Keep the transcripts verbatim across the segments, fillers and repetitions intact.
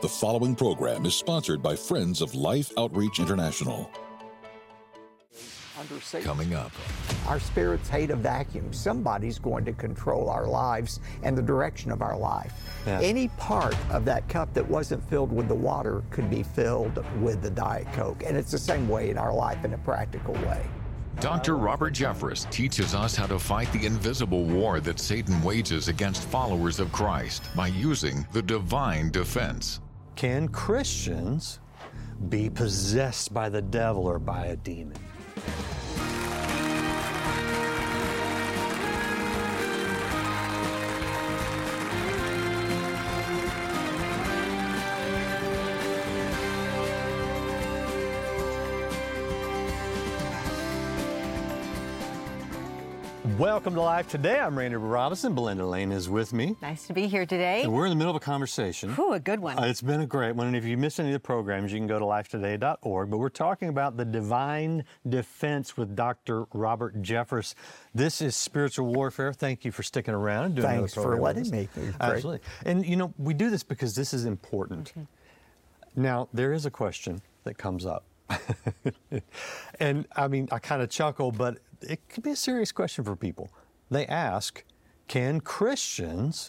The following program is sponsored by Friends of Life Outreach International. Coming up. Our spirits hate a vacuum. Somebody's going to control our lives and the direction of our life. Yeah. Any part of that cup that wasn't filled with the water could be filled with the Diet Coke. And it's the same way in our life in a practical way. Doctor Robert Jeffress teaches us how to fight the invisible war that Satan wages against followers of Christ by using the divine defense. Can Christians be possessed by the devil or by a demon? Welcome to Life Today. I'm Randy Robinson. Belinda Lane is with me. Nice to be here today. And we're in the middle of a conversation. Ooh, a good one. Uh, it's been a great one. And if you missed any of the programs, you can go to life today dot org. But we're talking about the divine defense with Doctor Robert Jeffress. This is spiritual warfare. Thank you for sticking around and doing Thanks another program for letting me. Absolutely. And, you know, we do this because this is important. Mm-hmm. Now, there is a question that comes up. And, I mean, I kind of chuckle, but it could be a serious question for people. They ask, can Christians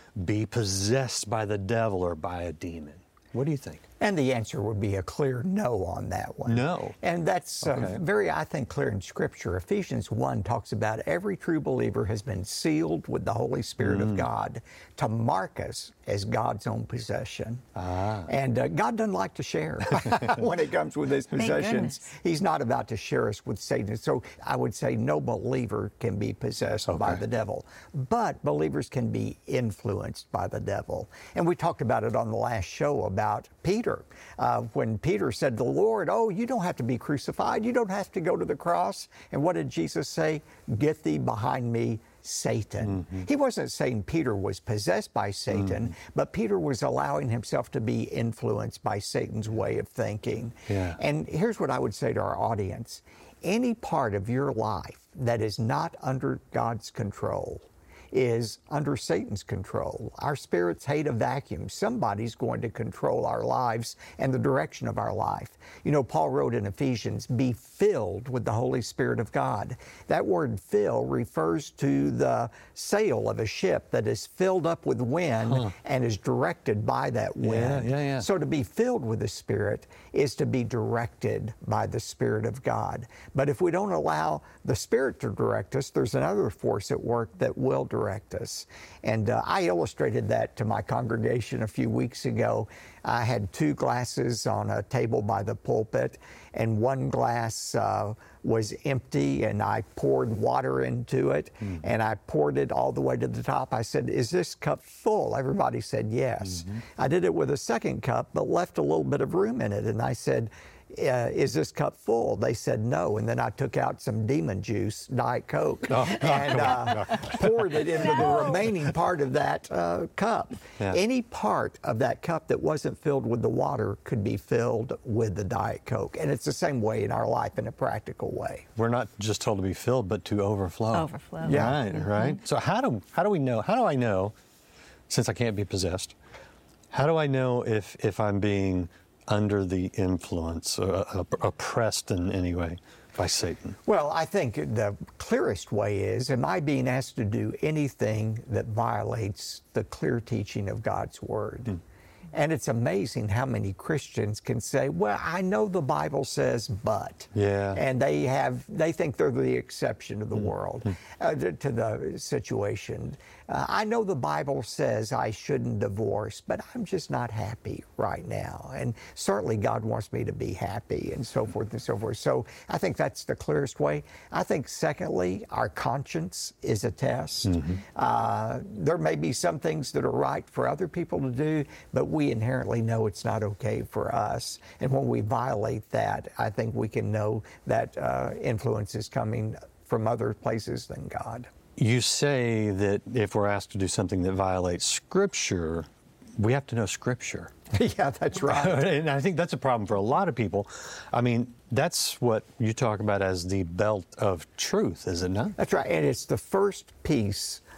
be possessed by the devil or by a demon? What do you think? And the answer would be a clear no on that one. No. And that's Okay. uh, very, I think, clear in Scripture. Ephesians one talks about every true believer has been sealed with the Holy Spirit Mm. of God to mark us as God's own possession. Ah. And uh, God doesn't like to share when it comes with His possessions. goodness. He's not about to share us with Satan. So I would say no believer can be possessed by Okay. the devil. But believers can be influenced by the devil. And we talked about it on the last show about Peter. Uh, when Peter said to the Lord, oh, you don't have to be crucified. You don't have to go to the cross. And what did Jesus say? Get thee behind me, Satan. Mm-hmm. He wasn't saying Peter was possessed by Satan, Mm-hmm. but Peter was allowing himself to be influenced by Satan's way of thinking. Yeah. And here's what I would say to our audience. Any part of your life that is not under God's control is under Satan's control. Our spirits hate a vacuum. Somebody's going to control our lives and the direction of our life. You know, Paul wrote in Ephesians, be filled with the Holy Spirit of God. That word fill refers to the sail of a ship that is filled up with wind Huh. and is directed by that wind. Yeah, yeah, yeah. So to be filled with the Spirit is to be directed by the Spirit of God. But if we don't allow the Spirit to direct us, there's another force at work that will direct us. And uh, I illustrated that to my congregation a few weeks ago. I had two glasses on a table by the pulpit, and one glass uh, was empty, and I poured water into it, mm-hmm. and I poured it all the way to the top. I said, is this cup full? Everybody said yes. Mm-hmm. I did it with a second cup, but left a little bit of room in it, and I said, Uh, is this cup full? They said no. And then I took out some demon juice, Diet Coke, Oh, and uh, poured it into the remaining part of that uh, cup. Yeah. Any part of that cup that wasn't filled with the water could be filled with the Diet Coke. And it's the same way in our life in a practical way. We're not just told to be filled, but to overflow. Overflow. Yeah. Right, right. So how do how do we know? How do I know, since I can't be possessed, how do I know if if I'm being under the influence, uh, oppressed in any way by Satan? Well, I think the clearest way is, am I being asked to do anything that violates the clear teaching of God's Word? Mm. And it's amazing how many Christians can say, well, I know the Bible says, but. Yeah. And they have, they think they're the exception of the mm. world, mm. uh, to, to the situation. Uh, I know the Bible says I shouldn't divorce, but I'm just not happy right now. And certainly God wants me to be happy and so forth and so forth. So I think that's the clearest way. I think secondly, our conscience is a test. Mm-hmm. Uh, there may be some things that are right for other people to do, but we inherently know it's not okay for us. And when we violate that, I think we can know that uh, influence is coming from other places than God. You say that if we're asked to do something that violates Scripture, we have to know Scripture. Yeah, that's right. And I think that's a problem for a lot of people. I mean, that's what you talk about as the belt of truth, is it not? That's right. And it's the first piece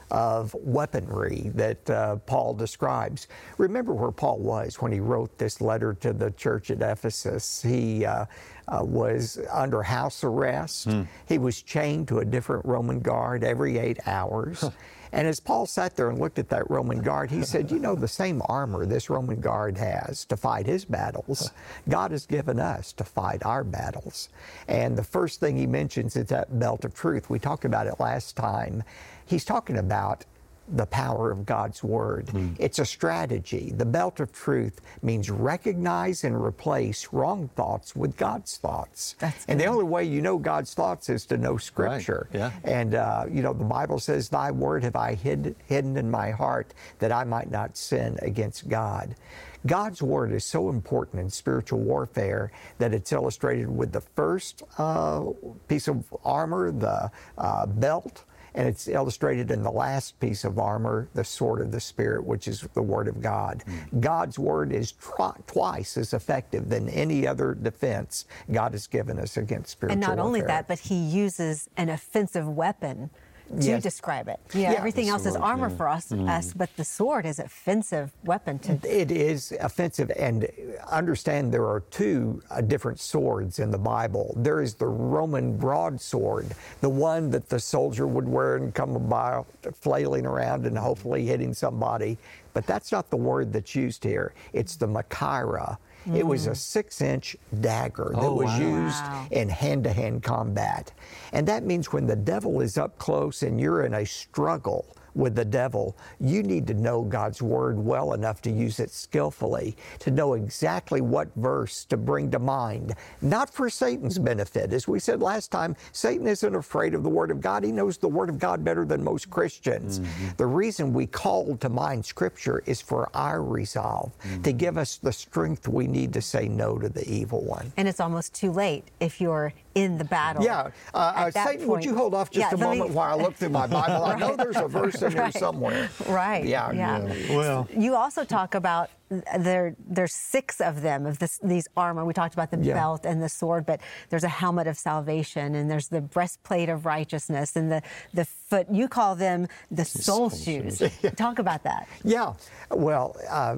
of weaponry that uh, Paul describes. Remember where Paul was when he wrote this letter to the church at Ephesus. He uh, uh, was under house arrest. Mm. He was chained to a different Roman guard every eight hours. Huh. And as Paul sat there and looked at that Roman guard, he said, you know, the same armor this Roman guard has to fight his battles, God has given us to fight our battles. And the first thing he mentions is that belt of truth. We talked about it last time. He's talking about the power of God's Word. Mm. It's a strategy. The belt of truth means recognize and replace wrong thoughts with God's thoughts. That's and good. the only way you know God's thoughts is to know Scripture. Right. Yeah. And, uh, you know, the Bible says, thy word have I hid, hidden in my heart that I might not sin against God. God's Word is so important in spiritual warfare that it's illustrated with the first uh, piece of armor, the uh, belt, and it's illustrated in the last piece of armor, the sword of the Spirit, which is the Word of God. Mm. God's Word is twi- twice as effective than any other defense God has given us against spiritual warfare. And not warfare. only that, but he uses an offensive weapon to yes. describe it. Yeah, yeah. everything else is armor yeah. for us, mm. us, but the sword is an offensive weapon. To It is offensive, and understand there are two uh, different swords in the Bible. There is the Roman broadsword, the one that the soldier would wear and come about flailing around and hopefully hitting somebody, but that's not the word that's used here. It's the Machaira. Mm. It was a six-inch dagger that oh, was wow. used wow. in hand-to-hand combat. And that means when the devil is up close and you're in a struggle with the devil, you need to know God's Word well enough to use it skillfully, to know exactly what verse to bring to mind, not for Satan's benefit. As we said last time, Satan isn't afraid of the Word of God. He knows the Word of God better than most Christians. Mm-hmm. The reason we call to mind Scripture is for our resolve, mm-hmm. to give us the strength we need to say no to the evil one. And it's almost too late if you're in the battle. Yeah. Uh, uh, Satan, point, would you hold off just yeah, a moment me... while I look through my Bible? I know there's a verse in there right. somewhere. Right. Yeah. yeah. yeah. Well, you also talk about there. There's six of them of this, these armor. We talked about the yeah. belt and the sword, but there's a helmet of salvation, and there's the breastplate of righteousness, and the the foot. You call them the soul, soul shoes. shoes. Talk about that. Yeah. Well, uh,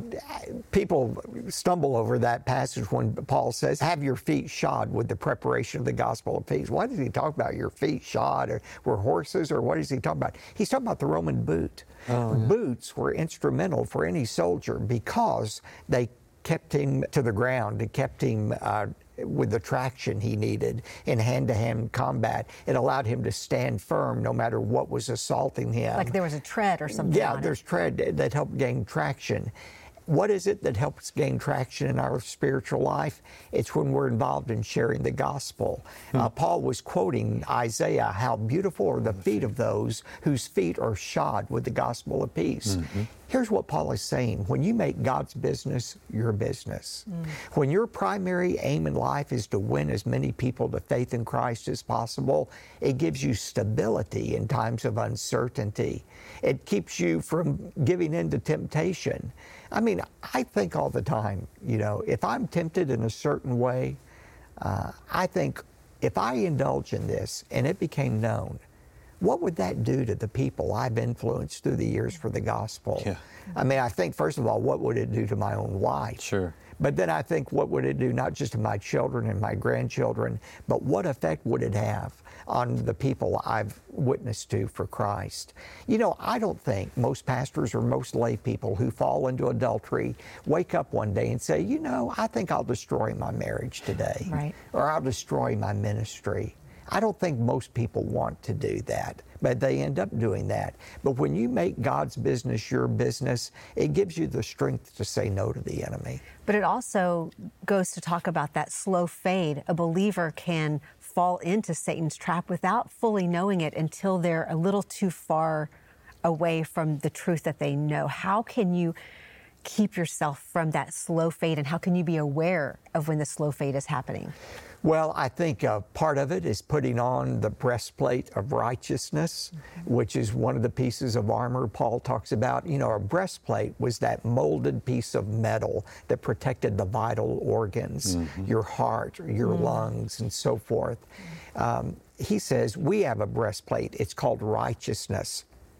people stumble over that passage when Paul says, "Have your feet shod with the preparation of the gospel of peace." Why does he talk about your feet shod, or were horses, or what is he talking about? He's talking about the Roman boot. Oh, yeah. Boots were instrumental for any soldier because they kept him to the ground. It kept him uh, with the traction he needed in hand-to-hand combat. It allowed him to stand firm no matter what was assaulting him. Like there was a tread or something. Yeah, on there's it. tread that helped gain traction. What is it that helps gain traction in our spiritual life? It's when we're involved in sharing the gospel. Hmm. Uh, Paul was quoting Isaiah, how beautiful are the feet of those whose feet are shod with the gospel of peace. Mm-hmm. Here's what Paul is saying. When you make God's business your business, mm. when your primary aim in life is to win as many people to faith in Christ as possible, it gives you stability in times of uncertainty. It keeps you from giving in to temptation. I mean, I think all the time, you know, if I'm tempted in a certain way, uh, I think if I indulge in this and it became known, what would that do to the people I've influenced through the years for the gospel? Yeah. I mean, I think, first of all, what would it do to my own life? Sure. But then I think, what would it do not just to my children and my grandchildren, but what effect would it have on the people I've witnessed to for Christ? You know, I don't think most pastors or most lay people who fall into adultery wake up one day and say, you know, I think I'll destroy my marriage today. Right. Or I'll destroy my ministry. I don't think most people want to do that, but they end up doing that. But when you make God's business your business, it gives you the strength to say no to the enemy. But it also goes to talk about that slow fade. A believer can fall into Satan's trap without fully knowing it until they're a little too far away from the truth that they know. How can you keep yourself from that slow fade, and how can you be aware of when the slow fade is happening? Well, I think uh, part of it is putting on the breastplate of righteousness, mm-hmm. which is one of the pieces of armor Paul talks about. You know, a breastplate was that molded piece of metal that protected the vital organs, mm-hmm. your heart, your mm-hmm. lungs, and so forth. Um, he says we have a breastplate. It's called righteousness.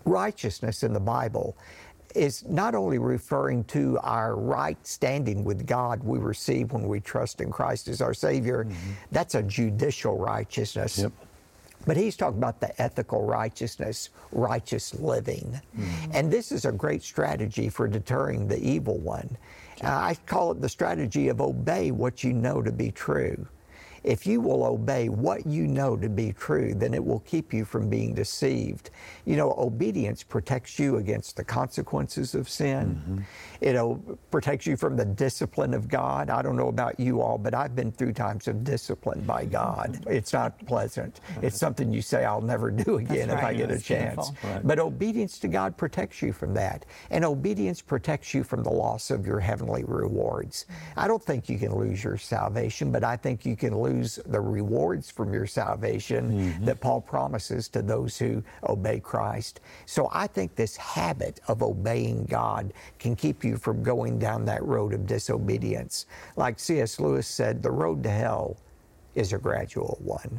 righteousness in the Bible is not only referring to our right standing with God we receive when we trust in Christ as our Savior. Mm-hmm. That's a judicial righteousness. Yep. But he's talking about the ethical righteousness, righteous living. Mm-hmm. And this is a great strategy for deterring the evil one. Uh, I call it the strategy of obey what you know to be true. If you will obey what you know to be true, then it will keep you from being deceived. You know, obedience protects you against the consequences of sin. Mm-hmm. It o- protects you from the discipline of God. I don't know about you all, but I've been through times of discipline by God. It's not pleasant. It's something you say, I'll never do again if right. I get It's a chance. Right. But obedience to God protects you from that. And obedience protects you from the loss of your heavenly rewards. I don't think you can lose your salvation, but I think you can lose the rewards from your salvation mm-hmm. that Paul promises to those who obey Christ. So I think this habit of obeying God can keep you from going down that road of disobedience. Like C S Lewis said, the road to hell is a gradual one.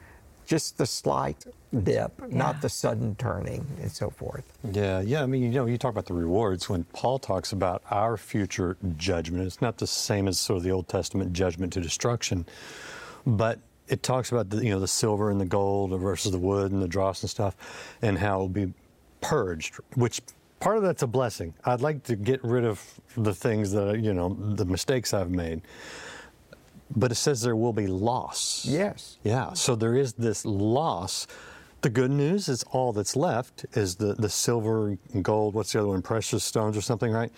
Just the slight dip, yeah. not the sudden turning, and so forth. Yeah, yeah. I mean, you know, you talk about the rewards. When Paul talks about our future judgment, it's not the same as sort of the Old Testament judgment to destruction, but it talks about the, you know, the silver and the gold versus the wood and the dross and stuff, and how it will be purged, which part of that's a blessing. I'd like to get rid of the things that, you know, the mistakes I've made. But it says there will be loss. Yes. Yeah, so there is this loss. The good news is all that's left is the, the silver and gold, what's the other one, precious stones or something, right?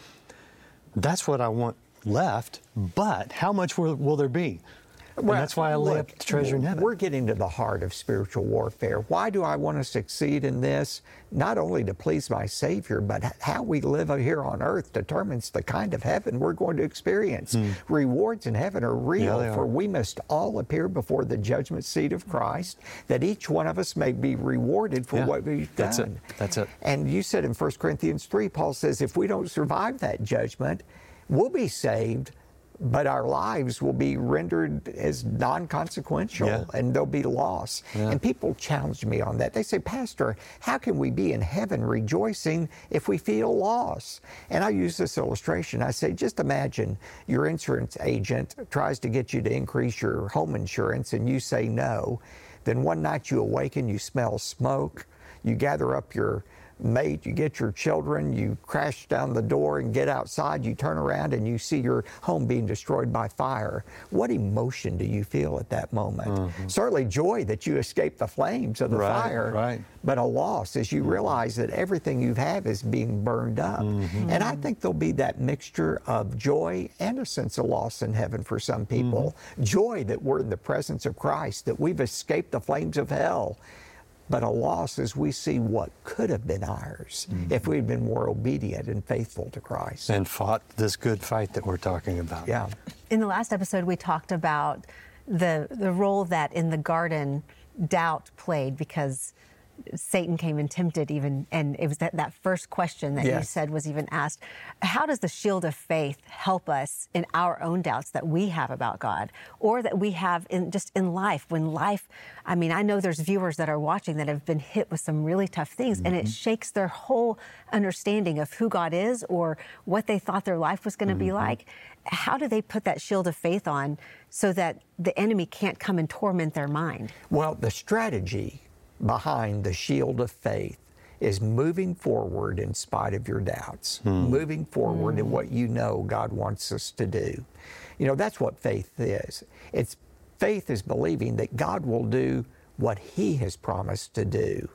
That's what I want left, but how much will, will there be? And well, that's why I lay look, up the treasure in heaven. We're getting to the heart of spiritual warfare. Why do I want to succeed in this? Not only to please my Savior, but how we live here on earth determines the kind of heaven we're going to experience. Mm. Rewards in heaven are real, yeah, for are. we must all appear before the judgment seat of Christ, that each one of us may be rewarded for yeah, what we've done. That's it. That's it. And you said in First Corinthians three, Paul says, if we don't survive that judgment, we'll be saved, but our lives will be rendered as non-consequential, yeah. and there'll be loss. Yeah. And people challenge me on that. They say, Pastor, how can we be in heaven rejoicing if we feel loss? And I use this illustration. I say, just imagine your insurance agent tries to get you to increase your home insurance and you say no. Then one night you awaken, you smell smoke, you gather up your mate, you get your children, you crash down the door and get outside, you turn around and you see your home being destroyed by fire. What emotion do you feel at that moment? Mm-hmm. Certainly joy that you escaped the flames of the right, fire, right. but a loss as you realize that everything you have is being burned up. Mm-hmm. And I think there'll be that mixture of joy and a sense of loss in heaven for some people. Mm-hmm. Joy that we're in the presence of Christ, that we've escaped the flames of hell. But a loss as we see what could have been ours mm-hmm. if we'd been more obedient and faithful to Christ. And fought this good fight that we're talking about. Yeah. In the last episode, we talked about the the role that in the garden doubt played, because Satan came and tempted even, and it was that, that first question that yes. you said was even asked. How does the shield of faith help us in our own doubts that we have about God, or that we have in just in life? When life, I mean, I know there's viewers that are watching that have been hit with some really tough things, mm-hmm. and it shakes their whole understanding of who God is or what they thought their life was going to mm-hmm. be like. How do they put that shield of faith on so that the enemy can't come and torment their mind? Well, the strategy behind the shield of faith is moving forward in spite of your doubts, hmm. moving forward mm. in what you know God wants us to do. You know, that's what faith is. It's faith is believing that God will do what He has promised to do.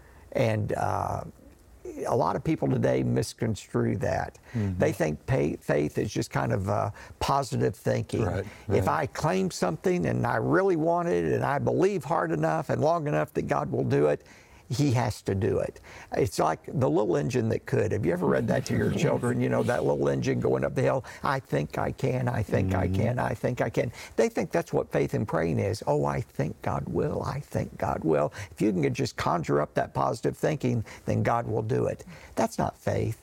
And uh, a lot of people today misconstrue that. Mm-hmm. They think pay, faith is just kind of uh, positive thinking. Right, right. If I claim something and I really want it and I believe hard enough and long enough that God will do it, He has to do it. It's like the little engine that could. Have you ever read that to your children? You know, that little engine going up the hill. I think I can, I think mm-hmm. I can, I think I can. They think that's what faith and praying is. Oh, I think God will, I think God will. If you can just conjure up that positive thinking, then God will do it. That's not faith.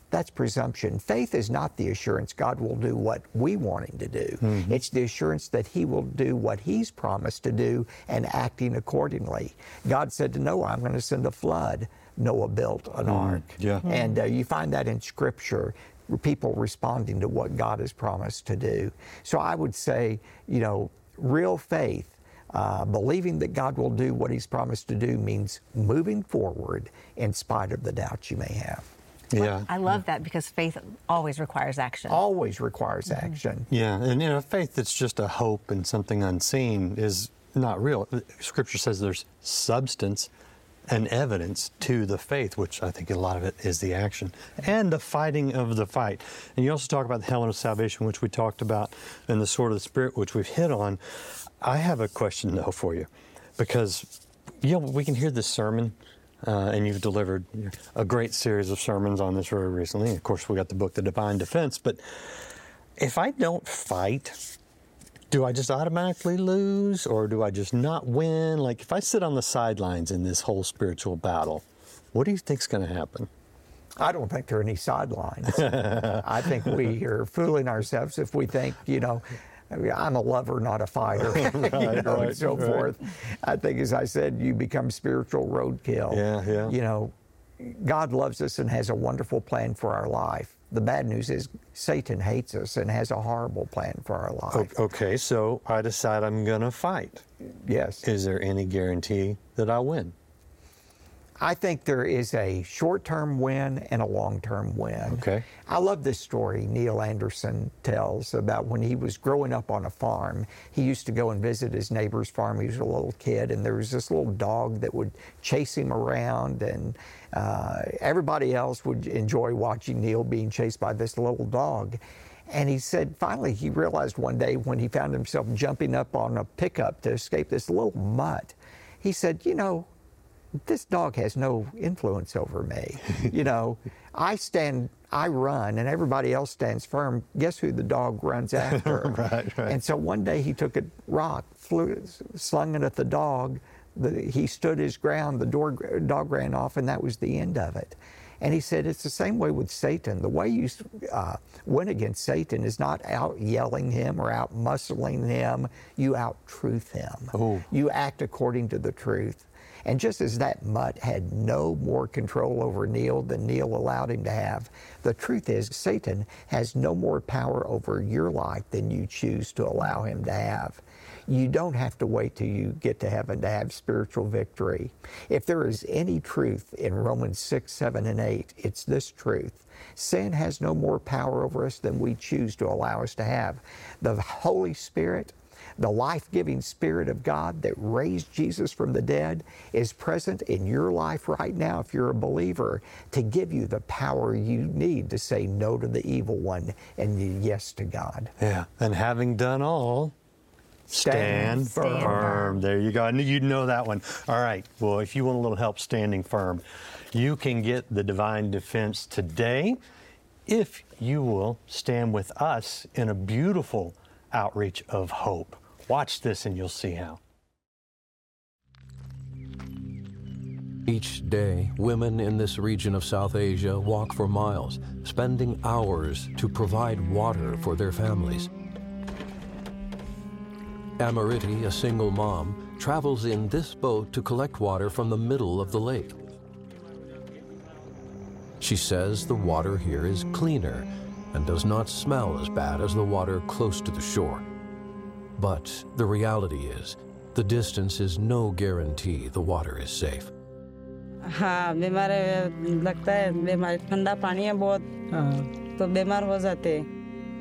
that's presumption. Faith is not the assurance God will do what we want Him to do. Mm-hmm. It's the assurance that He will do what He's promised to do and acting accordingly. God said to Noah, I'm going to send a flood. Noah built an mm, ark. Yeah. Mm-hmm. And uh, you find that in Scripture, people responding to what God has promised to do. So I would say, you know, real faith, uh, believing that God will do what He's promised to do, means moving forward in spite of the doubts you may have. Yeah. I love that, because faith always requires action. Always requires Mm-hmm. action. Yeah, and you know, faith that's just a hope and something unseen is not real. Scripture says there's substance and evidence to the faith, which I think a lot of it is the action and the fighting of the fight. And you also talk about the helmet of salvation, which we talked about, and the sword of the Spirit, which we've hit on. I have a question, though, for you, because, you know, we can hear this sermon, uh, and you've delivered a great series of sermons on this very recently. Of course, we got the book, The Divine Defense, but if I don't fight, do I just automatically lose, or do I just not win? Like, if I sit on the sidelines in this whole spiritual battle, what do you think's going to happen? I don't think there are any sidelines. I think we are fooling ourselves if we think, you know, I'm a lover, not a fighter, right, you know, right, and so right. forth. I think, as I said, you become spiritual roadkill. Yeah, yeah. You know, God loves us and has a wonderful plan for our life. The bad news is Satan hates us and has a horrible plan for our life. Okay, so I decide I'm going to fight. Yes. Is there any guarantee that I'll win? I think there is a short-term win and a long-term win. Okay. I love this story Neil Anderson tells about when he was growing up on a farm. He used to go and visit his neighbor's farm. He was a little kid, and there was this little dog that would chase him around, and uh, everybody else would enjoy watching Neil being chased by this little dog. And he said finally he realized one day when he found himself jumping up on a pickup to escape this little mutt, he said, you know, this dog has no influence over me. You know, I stand, I run, and everybody else stands firm. Guess who the dog runs after? Right, right. And so one day he took a rock, flew, slung it at the dog. The, he stood his ground. The door, dog ran off, and that was the end of it. And he said it's the same way with Satan. The way you uh, win against Satan is not out yelling him or out muscling him. You out truth him. Oh. You act according to the truth. And just as that mutt had no more control over Neil than Neil allowed him to have, the truth is Satan has no more power over your life than you choose to allow him to have. You don't have to wait till you get to heaven to have spiritual victory. If there is any truth in Romans six, seven, and eight, it's this truth. Sin has no more power over us than we choose to allow us to have. The Holy Spirit, the life-giving Spirit of God that raised Jesus from the dead, is present in your life right now, if you're a believer, to give you the power you need to say no to the evil one and yes to God. Yeah, and having done all, stand, Stand firm. firm. There you go. I knew you'd know that one. All right. Well, if you want a little help standing firm, you can get the Divine Defense today if you will stand with us in a beautiful outreach of hope. Watch this and you'll see how. Each day, women in this region of South Asia walk for miles, spending hours to provide water for their families. Amriti, a single mom, travels in this boat to collect water from the middle of the lake. She says the water here is cleaner and does not smell as bad as the water close to the shore. But the reality is, the distance is no guarantee the water is safe. हाँ बीमार लगता है बीमार ठंडा पानी है बहुत तो बीमार हो जाते हैं.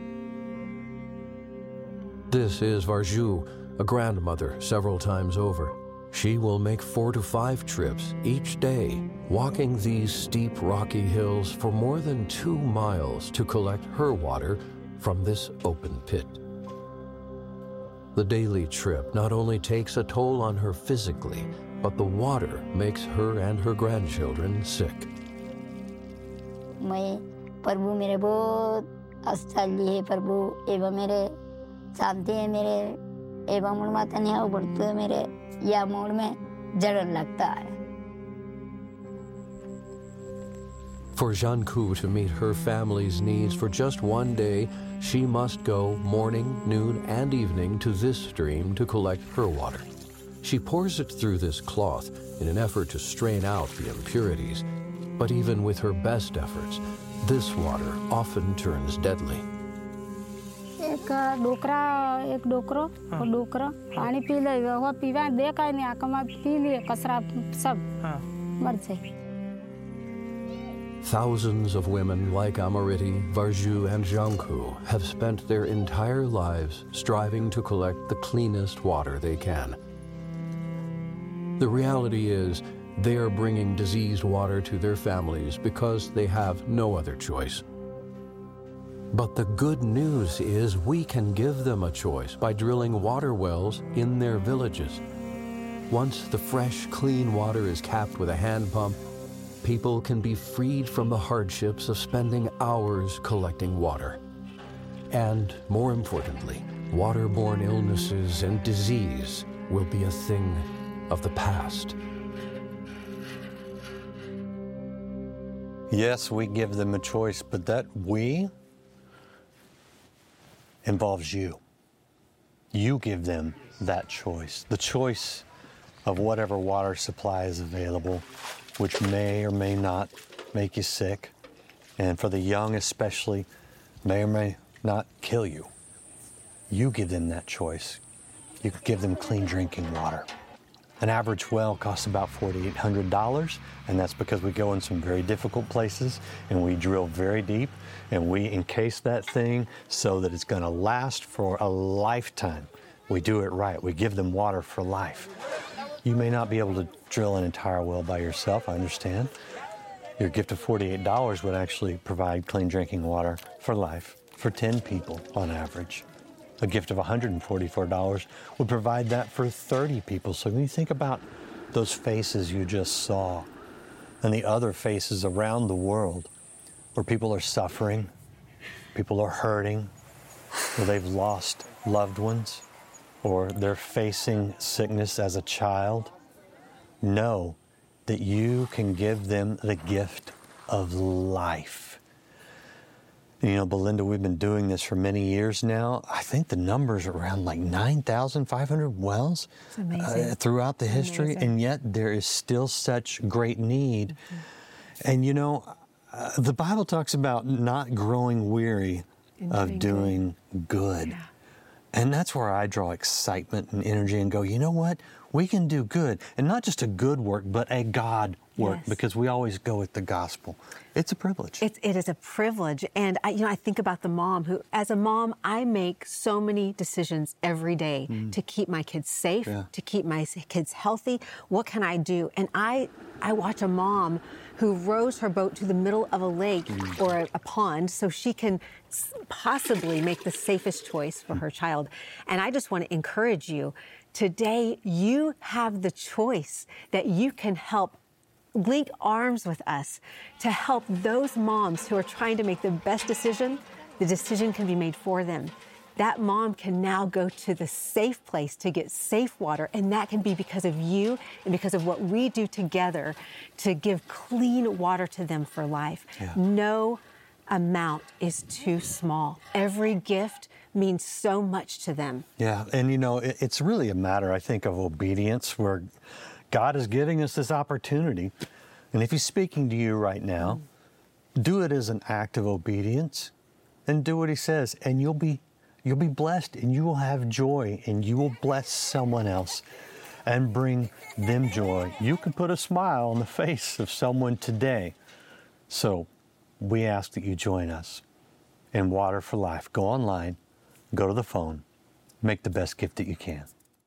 This is Varju, a grandmother several times over. She will make four to five trips each day, walking these steep rocky hills for more than two miles to collect her water from this open pit. The daily trip not only takes a toll on her physically, but the water makes her and her grandchildren sick. मैं प्रभु मेरे बहुत आस्थाली है प्रभु एवं मेरे शांति है मेरे एवं मुड़ माता नहीं हो बढ़ते है मेरे या मोड़ में जलन लगता है. For Jianku to meet her family's needs for just one day, she must go morning, noon, and evening to this stream to collect her water. She pours it through this cloth in an effort to strain out the impurities. But even with her best efforts, this water often turns deadly. एक डोकरा एक डोकरो और डोकरा पानी P ले वो पीवा देखा नहीं आकमा P लिए कसरा सब मर जाए. Thousands of women like Amariti, Varju, and Jianku have spent their entire lives striving to collect the cleanest water they can. The reality is, they are bringing diseased water to their families because they have no other choice. But the good news is we can give them a choice by drilling water wells in their villages. Once the fresh, clean water is capped with a hand pump, people can be freed from the hardships of spending hours collecting water. And more importantly, waterborne illnesses and disease will be a thing of the past. Yes, we give them a choice, but that we involves you. You give them that choice, the choice of whatever water supply is available, which may or may not make you sick, and for the young especially, may or may not kill you. You give them that choice. You can give them clean drinking water. An average well costs about four thousand eight hundred dollars, and that's because we go in some very difficult places and we drill very deep and we encase that thing so that it's going to last for a lifetime. We do it right. We give them water for life. You may not be able to drill an entire well by yourself, I understand. Your gift of forty-eight dollars would actually provide clean drinking water for life for ten people on average. A gift of one hundred forty-four dollars would provide that for thirty people. So when you think about those faces you just saw and the other faces around the world where people are suffering, people are hurting, or they've lost loved ones, or they're facing sickness as a child, know that you can give them the gift of life. You know, Belinda, we've been doing this for many years now. I think the number's around like nine thousand five hundred wells uh, throughout the history, amazing. And yet there is still such great need. Mm-hmm. And you know, uh, the Bible talks about not growing weary In of doing, doing good. good. Yeah. And that's where I draw excitement and energy and go, you know what? We can do good. And not just a good work, but a God work, yes. because we always go with the gospel. It's a privilege. It, it is a privilege. And I, you know, I think about the mom who, as a mom, I make so many decisions every day mm. to keep my kids safe, yeah. to keep my kids healthy. What can I do? And I, I watch a mom who rows her boat to the middle of a lake mm. or a, a pond so she can possibly make the safest choice for mm. her child. And I just want to encourage you. Today, you have the choice that you can help link arms with us to help those moms who are trying to make the best decision. The decision can be made for them. That mom can now go to the safe place to get safe water, and that can be because of you and because of what we do together to give clean water to them for life. Yeah. No amount is too small. Every gift means so much to them. Yeah, and you know, it's really a matter, I think, of obedience, where God is giving us this opportunity. And if He's speaking to you right now, mm. do it as an act of obedience and do what He says, and you'll be you'll be blessed, and you will have joy, and you will bless someone else and bring them joy. You can put a smile on the face of someone today. So we ask that you join us in Water for Life. Go online, go to the phone, make the best gift that you can.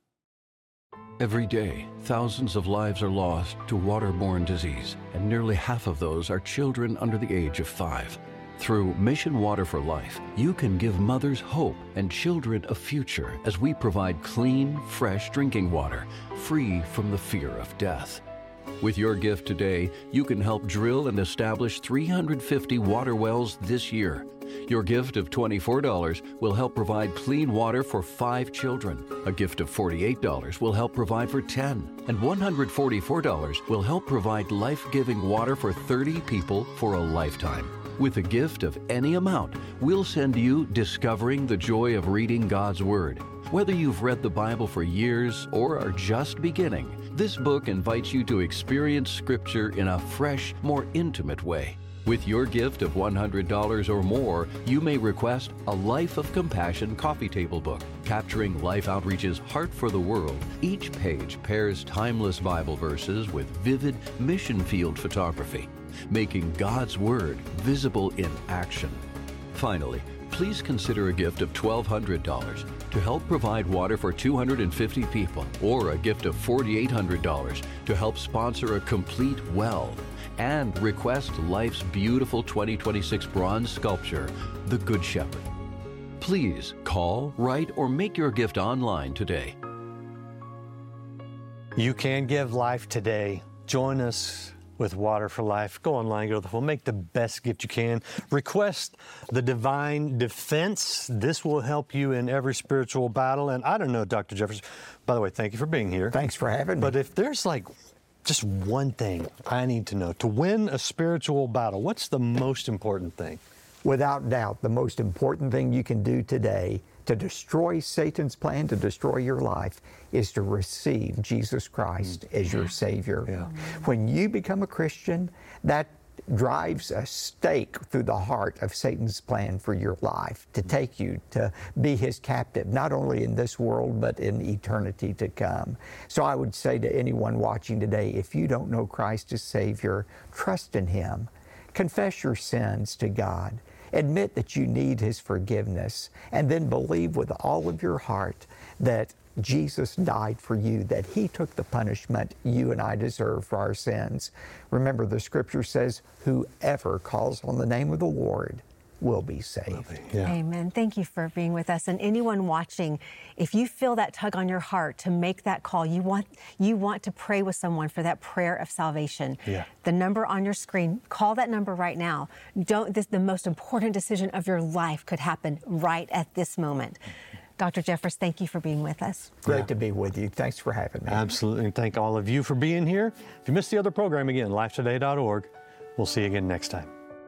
Every day, thousands of lives are lost to waterborne disease, and nearly half of those are children under the age of five. Through Mission Water for Life, you can give mothers hope and children a future as we provide clean, fresh drinking water, free from the fear of death. With your gift today, you can help drill and establish three hundred fifty water wells this year. Your gift of twenty-four dollars will help provide clean water for five children. A gift of forty-eight dollars will help provide for ten. And one hundred forty-four dollars will help provide life-giving water for thirty people for a lifetime. With a gift of any amount, we'll send you Discovering the Joy of Reading God's Word. Whether you've read the Bible for years or are just beginning, this book invites you to experience Scripture in a fresh, more intimate way. With your gift of one hundred dollars or more, you may request a Life of Compassion coffee table book, capturing Life Outreach's heart for the world. Each page pairs timeless Bible verses with vivid mission field photography, making God's Word visible in action. Finally, please consider a gift of twelve hundred dollars to help provide water for two hundred fifty people, or a gift of four thousand eight hundred dollars to help sponsor a complete well, and request Life's beautiful twenty twenty-six bronze sculpture, The Good Shepherd. Please call, write, or make your gift online today. You can give life today. Join us with Water for Life. Go online, go to the phone, make the best gift you can. Request the Divine Defense. This will help you in every spiritual battle. And I don't know, Doctor Jeffress, by the way, thank you for being here. Thanks for having me. But if there's like just one thing I need to know to win a spiritual battle, what's the most important thing? Without doubt, the most important thing you can do today to destroy Satan's plan to destroy your life is to receive Jesus Christ mm. as your Savior. Yeah. When you become a Christian, that drives a stake through the heart of Satan's plan for your life, to take you to be his captive, not only in this world, but in eternity to come. So I would say to anyone watching today, if you don't know Christ as Savior, trust in him. Confess your sins to God. Admit that you need his forgiveness, and then believe with all of your heart that Jesus died for you, that he took the punishment you and I deserve for our sins. Remember, the scripture says, whoever calls on the name of the Lord will be saved. Yeah. Amen. Thank you for being with us. And anyone watching, if you feel that tug on your heart to make that call, you want you want to pray with someone for that prayer of salvation. Yeah. The number on your screen, call that number right now. Don't this the most important decision of your life could happen right at this moment. Doctor Jeffress, thank you for being with us. Great Yeah. to be with you. Thanks for having me. Absolutely. And thank all of you for being here. If you missed the other program, again, life today dot org. We'll see you again next time.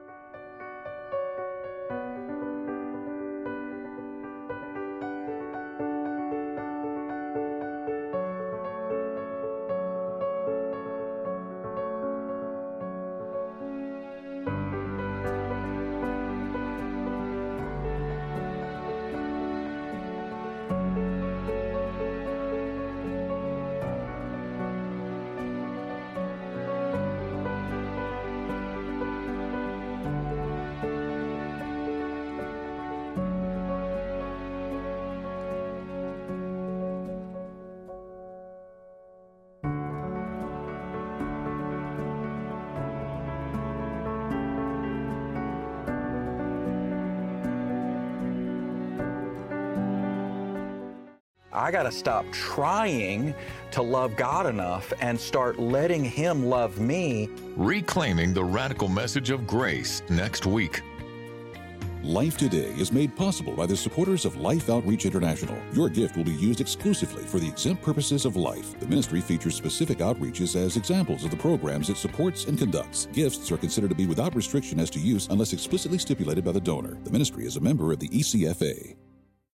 I got to stop trying to love God enough and start letting him love me. Reclaiming the radical message of grace next week. Life Today is made possible by the supporters of Life Outreach International. Your gift will be used exclusively for the exempt purposes of life. The ministry features specific outreaches as examples of the programs it supports and conducts. Gifts are considered to be without restriction as to use unless explicitly stipulated by the donor. The ministry is a member of the E C F A.